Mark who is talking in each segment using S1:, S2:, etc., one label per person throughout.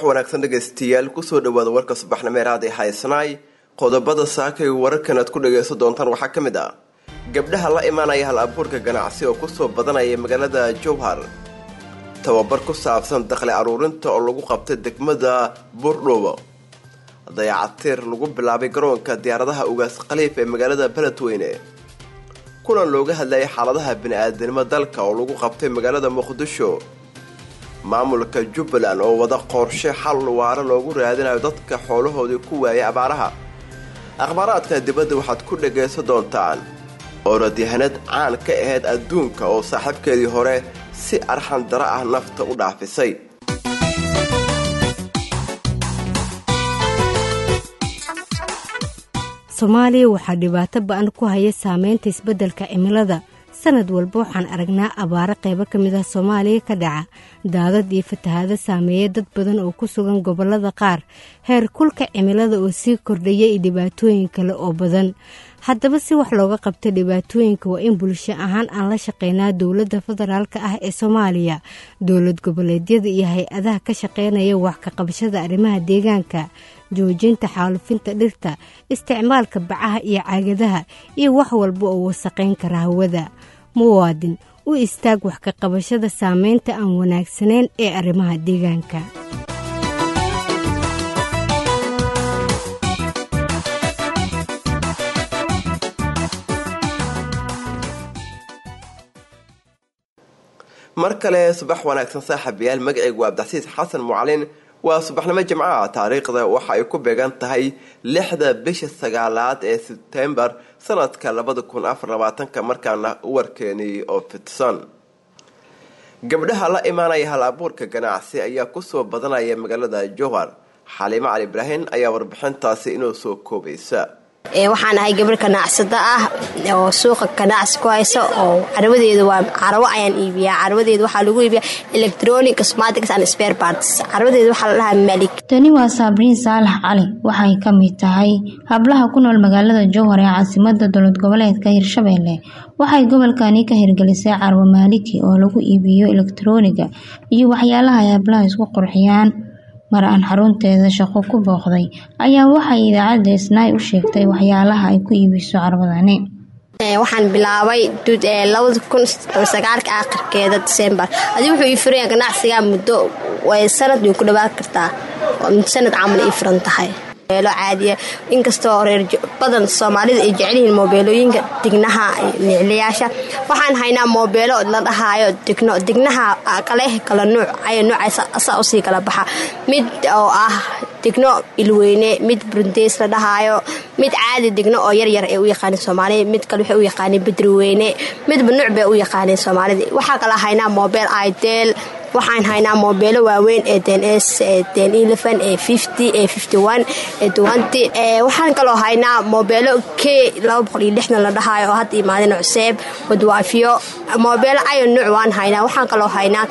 S1: wanaagsan dhageystayaal ku soo dhawaada warka subaxnimo ee raadi haysanaay qodobada saaka ee wararkan aad ku dhageysan doontaan waxaa ka mid ah gabdhaha la imaanaya hal abuurka ganacsi oo ku soo badanaya magaalada Jowhar tababar ku saabsan dakhli aruurinta oo lagu qabtay degmada Buurdhoobo dayactir lagu bilaabay garoonka diyaaradaha ugaas qaliif ee magaalada Beledweyne kulan looga hadlayay xaaladaha bini'aadanimo dalka oo lagu qabtay magaalada Muqdisho maamulka Jubbaland oo wada qorshe xal waara loogu raadinayo dadka xoolahooda ku waayay abaaraha akhbaaraadka dibadda waxaad ku dhageysan doontaan orodyahanad caan ka ahayd adduunka oo saaxiibkeedii hore si arxan dara ah nafta u dhaafisay
S2: Soomaaliya waxaa dhibaato ba'an ku haya saameynta isbeddelka cimilada sanad walba waxaan aragnaa abaaro qaybo ka mid ah Soomaaliya ka dhaca daadad iyo fatahaado saameeya dad badan oo ku sugan gobollada qaar heer kulka cimilada oo sii kordhaya iyo dhibaatooyin kale oo badan haddaba si wax looga qabto dhibaatooyinka waa in bulsho ahaan aan la shaqeynaa dowladda federaalka ah ee Soomaaliya dowlad goboleedyada iyo hay-adaha ka shaqeynaya wax ka qabashada arrimaha deegaanka joojinta xaalufinta dhirta isticmaalka bacaha iyo caagadaha iyo wax walba oo wasaqeyn kara hawada muwaadin u istaag wax ka qabashada saameynta aan wanaagsaneyn ee arrimaha deegaanka
S1: markale subax wanaagsan saaxiibayaal magacaygu waa Abdixsiis Xasan Mucalin waa subaxnimo Jimcaha taariikhda waxa ay ku beegan tahay 6 bisha 9 ee September sanadka 2024 markaana warkeeni oo fidsan gabdhaha la imaanaya hal abuurka ganacsi ayaa ku soo badanaya magaalada Jowhar Xaliimo Cali Ibraahin ayaa warbixintaasi inoo soo koobaysa
S3: waxaan ahay gabar ganacsada ah oo suuqa ganacsi ku hayso oo carwadeedu waa carwo ayaan iibiyaa carwadeedu waxa lagu iibiyaa electronic cosmetics and spare parts carwadeedu waxa la dhahaa Malik
S4: tani waa Sabriin Saalax Cali waxay ka mid tahay hablaha ku nool magaalada Jowhar ee caasimadda dowlad goboleedka Hirshabelle waxay gobolkani ka hirgelisay carwo Maliki oo lagu iibiyo elektrooniga iyo waxyaalaha hablaha isku qurxiyaan mar aan xarunteeda shaqo ku booqday ayaa waxay idaacadda Isnaay u sheegtay waxyaalaha ay ku iibiso carwadani
S3: waxaan bilaabay 2009 aakhirkeeda December adii wuxuu ii furay ganacsiga muddo way sanad ku dhawaad kartaa sanad camal ii furan tahay lo caadiye inkastoo reer badan Soomaalida ay jecel yihiin moobeelooyinka dignaha nicliyaasha waxaan haynaa moobeelo la dhahayo dignaha kala nooc ay noocaasa u sii kala baxa mid oo ah digno ilweyne mid brundeys la dhahayo mid caadi digno oo yar yar ay u yaqaan Soomaaliya mid kale waxay u yaqaan bedriweyne mid banuuc bay u yaqaan Soomaalida waxa kala haynaa moobeel Itel waxaan haynaa moobeelo waaweyn ee DNS ee 1011 ee 50 ee 51 ee 20 waxaan kaloo haynaa moobeelo K260 la dhahayo oo had imaadeen cusub wadwaafiyo moobeelo ay nooc waan haynaa waxaan kaloo haynaa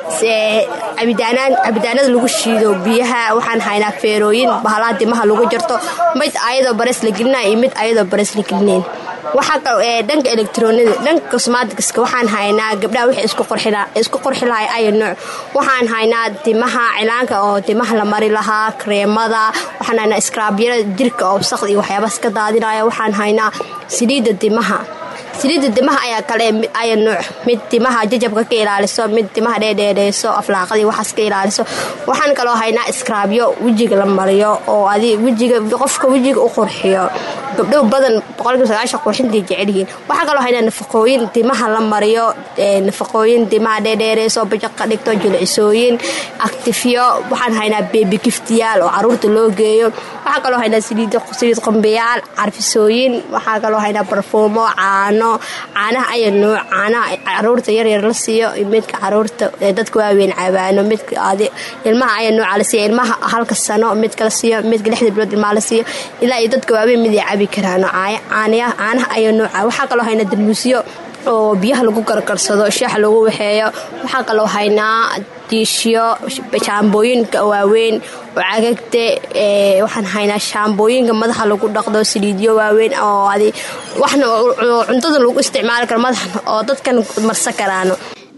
S3: cabidaanada lagu shiido biyaha waxaan haynaa feerooyin bahalaha dimaha lagu jarto mid ayadoo baris la gelinayo mid ayadoo baris la gelinayn waxa kale dhanka electronic dhanka cosmetics waxaan haynaa gabdhaha wax isku qurxilahay ay nooc waxaan haynaa dimaha cilaanka oo dimaha la mari lahaa kreemada waxaan haynaa scrub-yada jirka oo wasaqda iyo waxyaabo iska daadinaya waxaan haynaa saliida dimaha ayaa kale ay nooc mid dimaha jajabka ka ilaaliso mid dimaha dheedheedeeso aflaaqadii waxaas ka ilaaliso waxaan kaloo haynaa scrub-yo wajiga la mariyo oo adii wajiga qofka wajiga u qurxiyo gabdho badan 190 qurxintii jecel yihiin waxa kaloo haynaa nafaqooyin dimaha la mariyo nafaqooyin dimaha dheedheedeeso bajaqa dhigto jilcisooyin actifiyo waxaan haynaa baby giftiyaal oo caruurta loo geeyo waxa kaloo haynaa saliid qumbiyaal carfisooyin waxa kaloo haynaa barfuumo caanaha ay nooc caanaha caruurta yar yar la siiyo midka caruurta dadka waaweyn cabaano midka ilmaha ay nooc la siiyo ilmaha halka sano midka la siiyo midka 6 bilood ilmaha la siiyo ilaa ay dadka waaweyn mid ay cabi karaan caanaha ay nooc waxa kaloo haynaa dalmuusyo oo biyaha lagu karkarsado shaax lagu waxeeyo waxa kaloo haynaa diishiyo shaambooyinka waaweyn oo cagagte waxaan haynaa shaambooyinka madaxa lagu dhaqdo saliidyo waaweyn oo waxna cuntada lagu isticmaali karo madaxa oo dadkan marsa karaano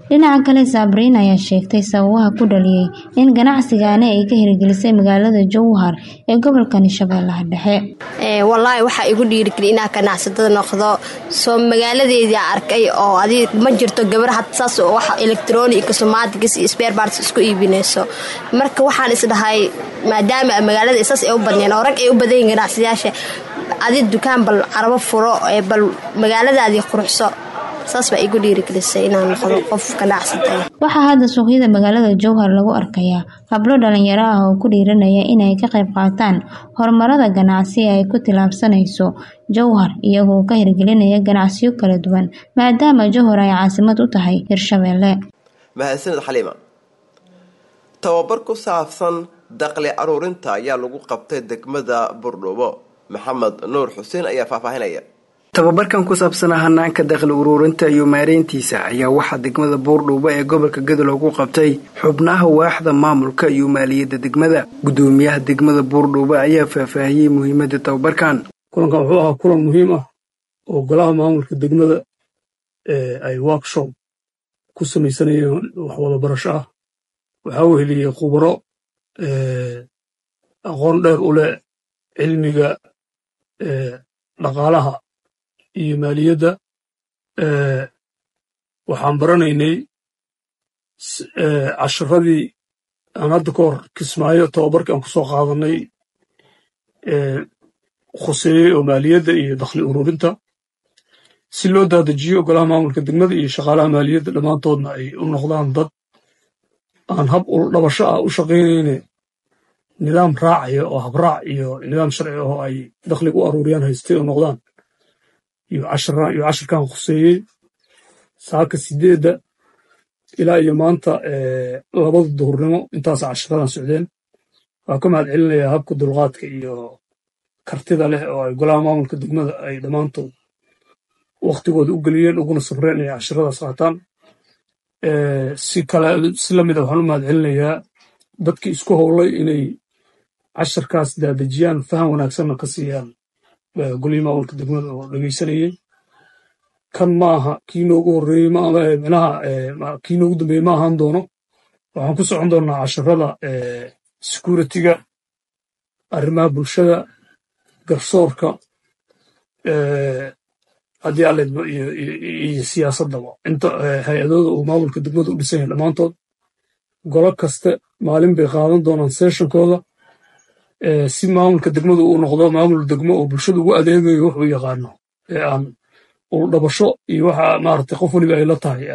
S4: dhinaca kale Sabriin ayaa sheegtay sababaha ku dhaliyay in ganacsigaani ay ka hirgelisay magaalada Jowhar ee gobolka Shabeellaha Dhexe.
S3: Wallahi waxa igu dhiirigeliyay inaan ganacsatada noqdo soo magaaladeedii arkay oo adii ma jirto gabar had saas oo wax electronic cosmetics iyo spare parts isku iibinayso marka waxaan isdhahay maadaama magaalada isaas ay u badneen oo rag ay u badan yihiin ganacsiyada adii dukaan bal carabo furo bal magaaladaadii quruxso saas ba igu dhiirigelisay inaan noqdo qof ganacsato.
S4: Waxa hadda suuqyada magaalada Jowhar lagu arkayaa hablo dhalinyaro ah oo ku dhiiranaya inay ka qayb qaataan horumarada ganacsi ay ku tilaabsanayso Jowhar iyagoo ka hirgelinaya ganacsiyo kala duwan maadaama Jowhar ay caasimad u tahay Hirshabeelle.
S1: mahadsanid Xaliima. tababar ku saabsan dakhli aruurinta ayaa lagu qabtay degmada Buurdhuubo. Maxamed Nuur Xuseen ayaa faahfaahinaya.
S5: tababarkan ku saabsan hanaanka dakhli ururinta iyo maareyntiisa ayaa waxaa degmada Buurdhuubo ee gobolka Gadow lagu qabtay xubnaha waaxda maamulka iyo maaliyadda degmada. Gudoomiyaha degmada Buurdhuubo ayaa faahfaahiyay muhiimadda tababarkan.
S6: kulankan wuxuu ahaa kulan muhiim ah oo golaha maamulka degmada ay workshop ku samaysanayeen wax wada barasho ah. waxaa uu heliyay khubaro aqoon dheer u leh cilmiga dhaqaalaha iyo maaliyadda. waxaan baranaynay casharadii aan hadda ka hor Kismaayo tababarkii aan ku soo qaadanay khuseeyey oo maaliyadda iyo dakhli ururinta si loo daadajiyo golaha maamulka degmada iyo shaqaalaha maaliyadda dhammaantoodna ay u noqdaan dad aan hab dhabasho ah u shaqaynayne nidaam raacaya oo habraac iyo nidaam sharci oo ay dakhliga u aruuriyaan haystay oo noqdaan iyo casharkan khuseeyey saaka 8 ilaa iyo maanta 2 duhurnimo intaas casharadan socdeen. waa ka mahad celinayaa habka dulqaadka iyo kartida leh oo ay golaha maamulka degmada ay dhammaantood waqtigooda u geliyeen uguna sabreen inay casharadaas qaataan. si lamid waxaan u mahad celinayaa dadkii isku howlay inay casharkaas daadajiyaan faham wanaagsanna ka siiyaan golihii maamulka degmada oo dhegeysanayay. kan maaha kii noogu horreeyey kii noogu dambeeyey ma ahaan doono. waxaan ku socon doonaa casharada security-ga, arrimaha bulshada, garsoorka, haddii aleedba iyo siyaasaddaba inta hay-adooda uu maamulka degmada u dhisan yahay dhammaantood. golo kaste maalin bay qaadan doonaan sessionkooda si maamulka degmadu uu noqdo maamul degmo oo bulshada ugu adeegayo wuxuu yaqaano aan ul dhabasho iyo waxa maaragtay qof waliba ay la tahay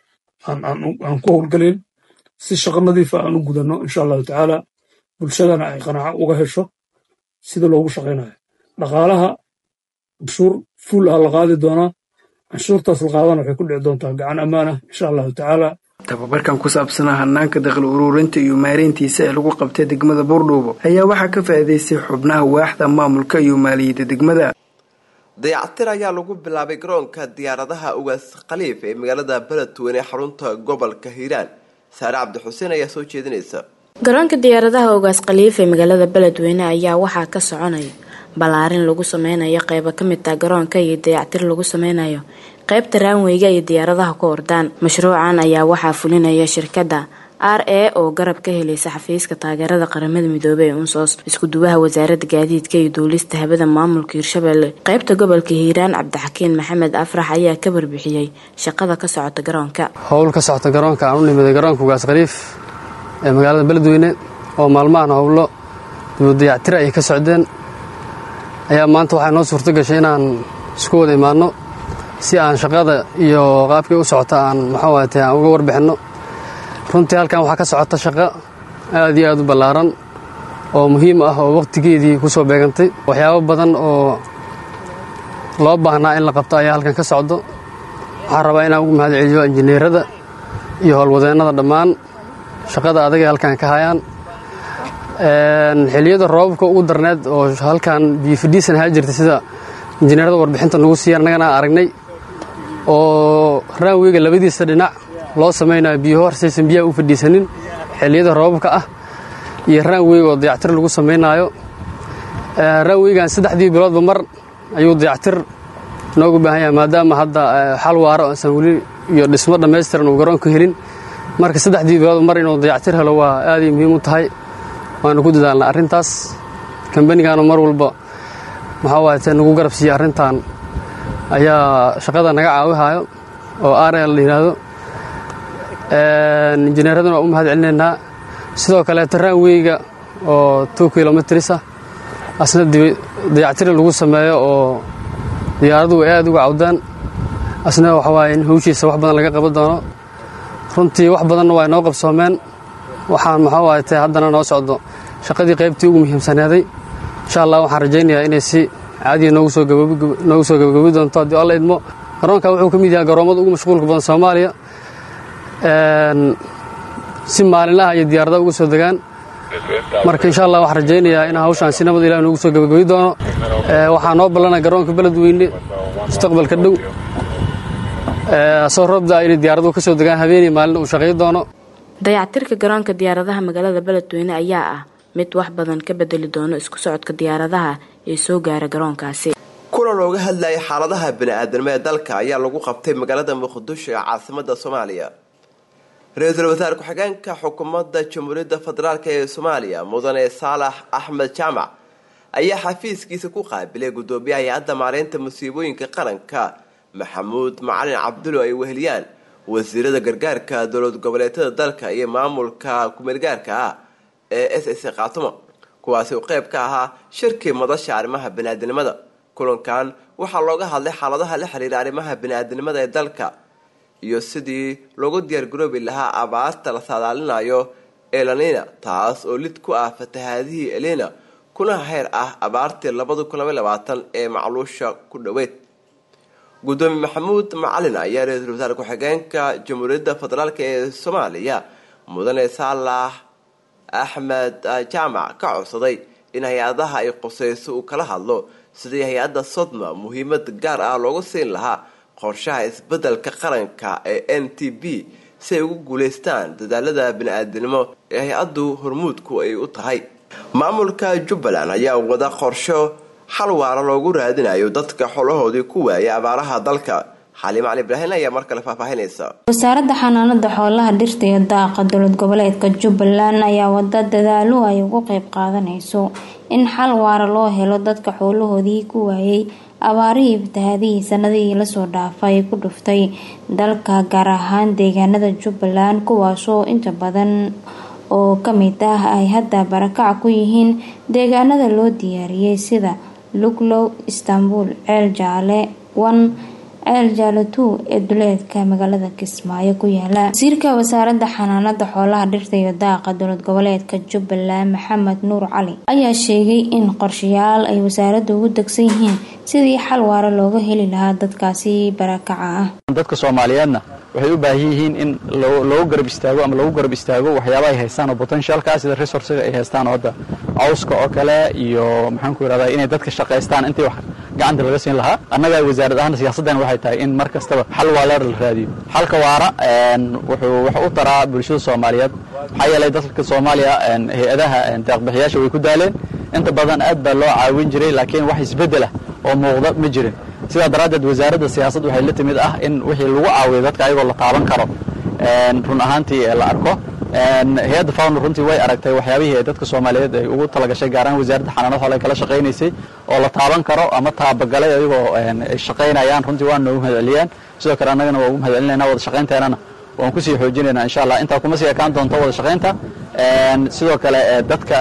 S6: aan ku howlgalayn si shaqo nadiif ah aan u gudano insha allahu tacaala bulshadana ay qanaaco uga hesho sida loogu shaqaynayo. dhaqaalaha canshuur full ah la qaadi doonaa. canshuurtaas la qaadana waxay ku dhici doontaa gacan ammaan ah insha allahu tacaala.
S5: tababarkan ku saabsan hanaanka dakhli ururinta iyo maareyntiisa ee lagu qabtay degmada Buurdhuubo ayaa waxaa ka faa'iideystay xubnaha waaxda maamulka iyo maaliyadda degmada.
S1: dayactir ayaa lagu bilaabay garoonka diyaaradaha Ugaas Khaliif ee magaalada Beledweyne ee xarunta gobolka Hiiraan. Saare Cabdi Xuseen ayaa soo jeedinaysa.
S7: garoonka diyaaradaha Ugaas Khaliif ee magaalada Beledweyne ayaa waxaa ka soconaya balaarin lagu sameynayo qaybo ka mid ah garoonka iyo dayactir lagu sameynayo qaybta raanweyga iyo diyaaradaha ku ordaan. mashruucan ayaa waxaa fulinaya shirkadda RA oo garab ka helaysa xafiiska taageerada qaramada midoobay ee UNSOS. isku duwaha wasaaradda gaadiidka iyo duulista hawada maamulka Hirshabeelle qaybta gobolka Hiiraan Cabdixakiin Maxamed Afrax ayaa ka warbixiyay shaqada ka socota garoonka.
S8: howl ka socota garoonka aan u nimid garoonka Ugaas Khaliif ee magaalada Beledweyne oo maalmahan howlo dayactir ay ka socdeen ayaa maanta waxaa noo suurto gashay inaan isku wada imaano si aan shaqada iyo qaabkii u socota aan uga warbixino. runtii halkan waxaa ka socota shaqo aad iyo aad u ballaaran oo muhiim ah oo waqtigeedii ku soo beegantay. waxyaabo badan oo loo baahnaa in la qabto ayaa halkan ka socdo. waxaan rabaa inaan ugu mahad celiyo injineerada iyo howlwadeennada dhammaan shaqada adag ee halkan ka hayaan. xilliyada roobabka ugu darneed oo halkan biyo fadhiisan ahaa jirtay sida injineerada warbixinta nagu siiyaan annagana aragnay oo raanweyga labadiisa dhinac loo samaynayo biyo horsaysan biyaha u fadhiisanin xilliyada roobabka ah iyo raanweyga oo dayactir lagu samaynayo. raanweygan 3 biloodba mar ayuu dayactir noogu baahan yahay maadaama hadda xal waaro aysan weli iyo dhismo dhammaystiran uu garoonku helin marka 3 bilood mar inuu dayactir helo waa aad muhiim u tahay waana ku dadaalnaa arrintaas kambanigaana mar walba maxaa waaye nagu garab siiya arrintan ayaa shaqada naga caawihayo oo RL la yiraahdo injineeraduna u mahad celinaynaa sidoo kale runway-ga oo 2 kilometers asna dayactir lagu sameeyo oo diyaaradu aad uga cawdaan asna waxa waaye in hawshiisa wax badan laga qaban doono runtii wax badan waa inoo qabsoomeen waxaan maxaa waaye haddana noo socdo shaqadii qaybtii ugu muhiimsanaaday insha Allah waxaan rajaynayaa inay si caadi noogu soo gabagabi doonto haddii alla idmo garoonka wuxuu ka mid yahay garoomada ugu mashquulka badan Soomaaliya si maalinlaha iyo diyaaradaha ugu soo degaan marka insha Allah waxaan rajaynayaa in hawshan si nabad Ilaahay noogu soo gabagabi doono waxaan noo ballanaa garoonka Beledweyne mustaqbalka dhow soo roobda in diyaaradu ka soo degaan habeenii maalin uu shaqeyn doono
S7: dayactirka garoonka diyaaradaha magaalada Beledweyne ayaa ah mid wax badan ka bedeli doono isku socodka diyaaradaha ee soo gaara garoonkaasi
S1: kulan looga hadlayay xaaladaha bini'aadanimada ee dalka ayaa lagu qabtay magaalada Muqdisho ee caasimadda Soomaaliya Ra'iisul Wasaare ku-xigeenka xukuumadda Jamhuuriyadda Federaalka ee Soomaaliya Mudane Saalax Axmed Jaamac ayaa xafiiskiisa ku qaabilay gudoomiyaha hay'adda maareynta musiibooyinka qaranka Maxamuud Macalin Cabdulle ay weheliyaan wasiirada gargaarka dowlad goboleedyada dalka iyo maamulka ku-meelgaarka ee SSC Qaatumo kuwaasi oo qayb ka ahaa shirkii madasha arrimaha bini'aadanimada kulankan waxaa looga hadlay xaaladaha la xiriira arrimaha bini'aadanimada ee dalka iyo sidii loogu diyaar garoobi lahaa abaarta la saadaalinayo El Niño taas oo lid ku ah fatahaadihii El Niño kuna heer ah abaartii 2022 ee macluusha ku dhaweyd gudoomiye Maxamuud Macalin ayaa ra'iisul wasaare ku-xigeenka Jamhuuriyadda Federaalka ee Soomaaliya Mudane Saalax Axmed Jaamac ka codsaday in hay'adaha ay qosayso uu kala hadlo sidii hay'adda Sodma muhiimad gaar ah loogu siin lahaa qorshaha isbeddelka qaranka ee NTB si ay ugu guuleystaan dadaalada bini'aadanimo ee hay'addu hormuudku ay u tahay maamulka Jubbaland ayaa wada qorsho xal waara loogu raadinayo dadka xolahoodii ku waayay abaaraha dalka Xaliim Cali Ibraahin ayaa mar kale faahfaahinaysa
S4: wasaaradda xanaanada xoolaha dhirta iyo daaqa dowlad goboleedka Jubbaland ayaa wada dadaalo ay ugu qayb qaadanayso in xal waara loo helo dadka xoolahoodii ku waayay abaarihii fatahaadihii sanadihii la soo dhaafay ku dhuftay dalka gaar ahaan deegaanada Jubbaland kuwaasoo inta badan oo kamid ah ay hadda barakac ku yihiin deegaanada loo diyaariyay sida Luglow, Istanbul, Ceel Jaale 1 Ceel Jaale 2 ee duleedka magaalada Kismaayo ku yaala wasiirka wasaaradda xanaanada xoolaha dhirta iyo daaqa dowlad goboleedka Jubbaland Maxamed Nuur Cali ayaa sheegay in qorshayaal ay wasaaraddu ugu dagsan yihiin sidii xal waara looga heli lahaa dadkaasi barakaca ah
S9: dadka Soomaaliyeedna waxay u baahan yihiin in loo garab istaago waxyaabaha ay haystaan oo potentialka sida resources ay haystaan oo hadda cawska oo kale iyo maxaan ku yiraahdaa inay dadka shaqeystaan intii wax gacanta laga siin lahaa annaga wasaaradda ahaan siyaasaddan waxay tahay in mar kastaba xal waara la raadiyo xalka waara wuxuu u taraa bulshada Soomaaliyeed waxa yeelay dadka Soomaaliya hay'adaha deeq-bixiyaasha way ku daaleen inta badan aad baa loo caawin jiray laakiin wax isbedel ah oo muuqda ma jirin sida daraaddeed wasaaradda siyaasadda waxay la timid ah in wixii lagu caawiyo dadka ayagoo la taaban karo run ahaantii la arko hay'adda FAO runtii way aragtay waxyaabihii ay dadka Soomaaliyeed ay ugu talagashay gaar ahaan wasaaradda xanaanada xoolaha kala shaqeynaysay oo la taaban karo ama taabagalay ayagoo ay shaqeynayaan runtii waa noogu mahadceliyaan sidoo kale annagana waa ugu mahadcelinaynaa wada shaqeynteennana waan ku sii xoojinaynaa insha Allah inta kuma sii ekaan doonto wada shaqeynta sidoo kale dadka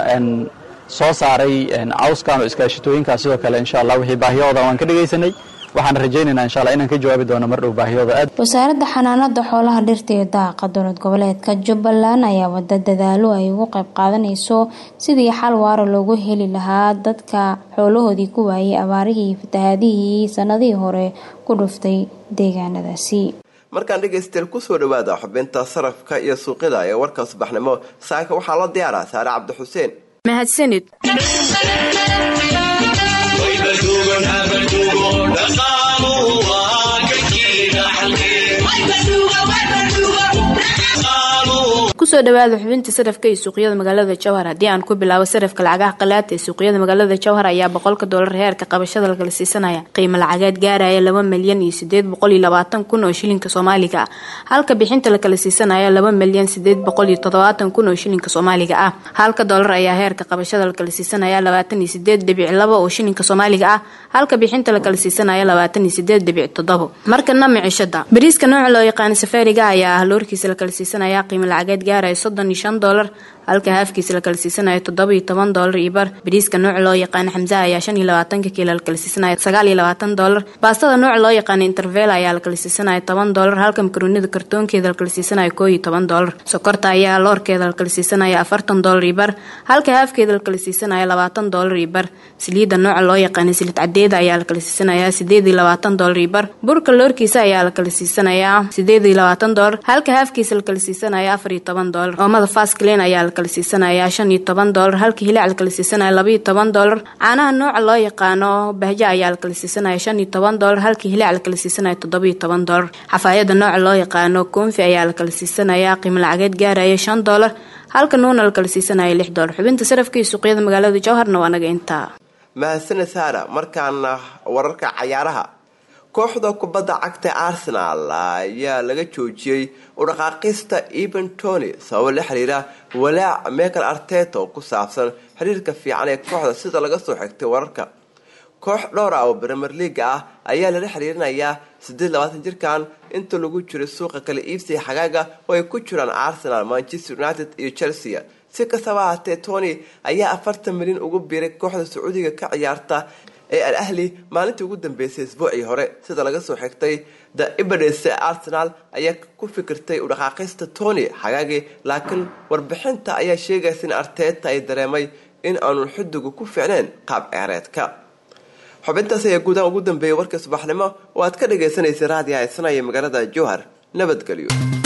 S9: soo saaray cawskan oo iskaashitooyinka sidoo kale insha Allah wixii baahiyooda waan ka dhageysanay waxaan rajaynaynaa insha Allah inaan ka jawaabi doono mar dhow baahiyooda aad
S4: wasaaradda xanaanada xoolaha dhirta iyo daaqa dowlad goboleedka Jubbaland ayaa wada dadaalo ay ugu qayb qaadanayso sidii xal waara loogu heli lahaa dadka xoolahoodii ku waayay abaarihii fatahaadihii sanadihii hore ku dhuftay deegaanadaasi
S1: markaan dhageystayaal ku soo dhawaada xubinta sarafka iyo suuqyada ee warka subaxnimo saaka waxaa la diyaaraa Saare Cabdi Xuseen
S7: mahadsanid kusoo dhawaada xubinta sarafka ee suuqyada magaalada Jowhar. Haddii aan ku bilaabo sarafka lacagaha qalaad ee suuqyada magaalada Jowhar ayaa $100 heerka qabashada la kala siisanaya qiimo lacageed gaaraya 2,820,000 oo shilinka Soomaaliga ah, halka bixinta la kala siisanaya 2,870,000 oo shilinka Soomaaliga ah. halka dollar ayaa heerka qabashada la kala siisanaya 28.2 oo shilinka Soomaaliga ah, halka bixinta la kala siisanaya 28.7. markana micishada bariiska nooca loo yaqaan safaariga ayaa loorkiisa la kala siisanaya qiimo lacageed gaaraya $35, halka haafkiisa la kala siisanaya $17 iyo bar. bariiska nooca loo yaqaan xamza ayaa 25 kiilo la kala siisanaya $29. baastada nooca loo yaqaan intervel ayaa la kala siisanaya $10, halka makaroonida kartoonkeeda la kala siisanaya $11. sokorta ayaa loorkeeda la kala siisanaya $40 iyo bar, halka haafkeeda la kala siisanaya $20 iyo bar. saliida nooca loo yaqaan saliid cadeeda ayaa la kala siisanaya $28 iyo bar. burka loorkiisa ayaa la kala siisanaya $28, halka haafkiisa la kala siisanaya $14. oomada fast clean ayaa la kala siisanaya $15, halka hilaac la kala siisanaya $12. caanaha nooca loo yaqaano bahja ayaa la kala siisanaya $15, halka hilaac la kala siisanaya $17. xafaayada nooca loo yaqaano koonfi ayaa la kala siisanaya qiimo lacageed gaaraya $5, halka nuuna la kala siisanaya $6. xubinta sarafka ee suuqyada magaalada Jowharna waa naga intaa.
S1: mahadsanid Sara. markaana wararka cayaaraha. kooxda kubadda cagta Arsenal ayaa laga joojiyay u dhaqaaqista Ivan Toney sabab la xiriira walaac Mikel Arteta oo ku saabsan xiriirka fiican ee kooxda sida laga soo xigtay wararka. koox dhowr ah oo Premier League ah ayaa la xiriirinayaa 28 jirkan inta lagu jiro suuqa kala iibsiga xagaaga oo ay ku jiraan Arsenal, Manchester United iyo Chelsea. si kastaba haatee Toney ayaa 40 milyan ugu biiray kooxda Sacuudiga ka ciyaarta ee Al Ahly maalintii ugu dambeysay isbuucii hore sida laga soo xigtay. The Emirates Arsenal ayaa ku fikirtay u dhaqaaqista Toney xagaagii, laakiin warbixinta ayaa sheegaysa in Arteta ay dareemay in aanu xidigu ku fiicneen qaab ciyaareedka. xubintaas ayaa gudaha ugu dambeeyay warka subaxnimo oo aad ka dhageysanaysay raadiyaha Isnaa ee magaalada Jowhar. nabadgelyo.